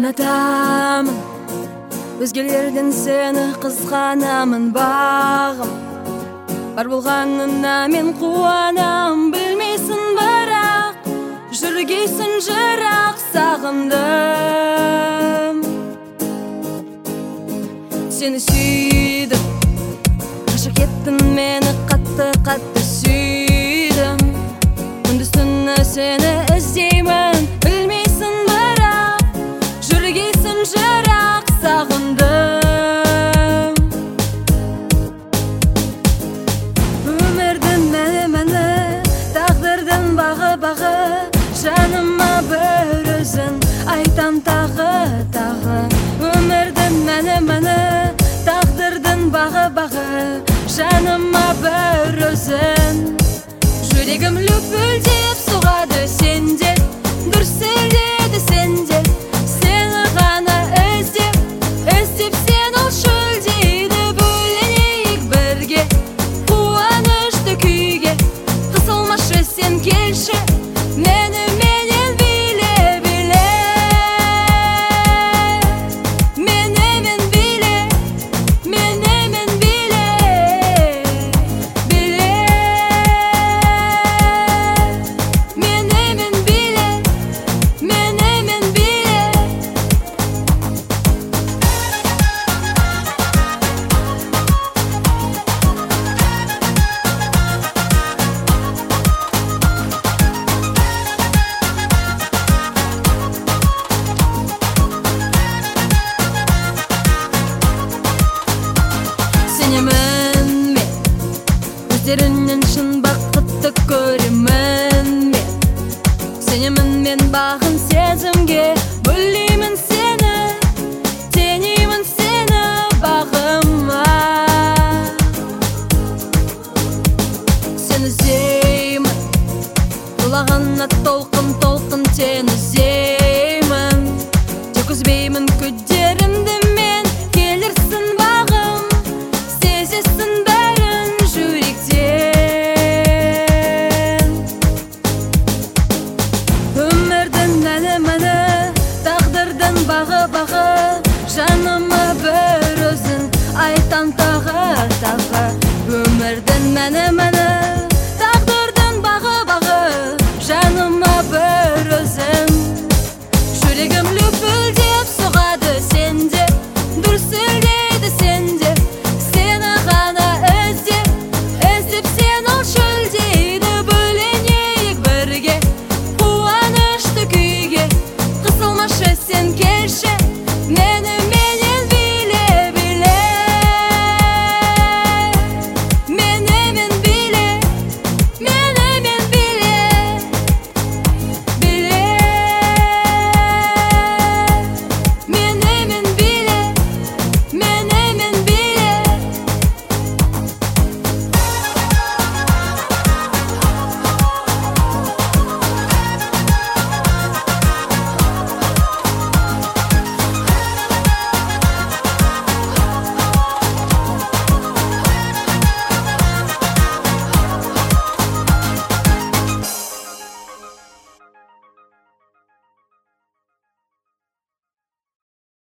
ұнатамын, өзгелерден сені қызғанамын. Бағым бар болғанына мен қуанам. Білмейсің бірақ жүргейсің жырақ, сағындым. Сені сүйдім, ғашық еттің мені, қатты сүйдім. Күндіз-түні сені іздеймін. Білмейсің бірақ жүргейсің жырақ, сағындым. Өмірдің мәні, тағдырдың бағы, жаныма бір өзің айтам тағы. Өмірдің мәні, тағдырдың бағы, жаныма бір өзің. Жүрегім лүпілдеп соғады сенде, дүрсілдеді сенде. Сені ғана іздеп сен ол шөлдейді. Бөленейік бірге қуанышты күйге, қысылмашы сен келші, мені менен биле. Менімен биле, менімен биле. Менімен биле, менімен биле. Сенемін мен, көздеріңнен шын бақытты көремін мен. Сенемін мен бағын сезімге, бөлеймін сені, теңеймін сені бағыма. Сені іздеймін, құлағына толқын сені іздеймін. Тек үзбеймін күдерімді мен.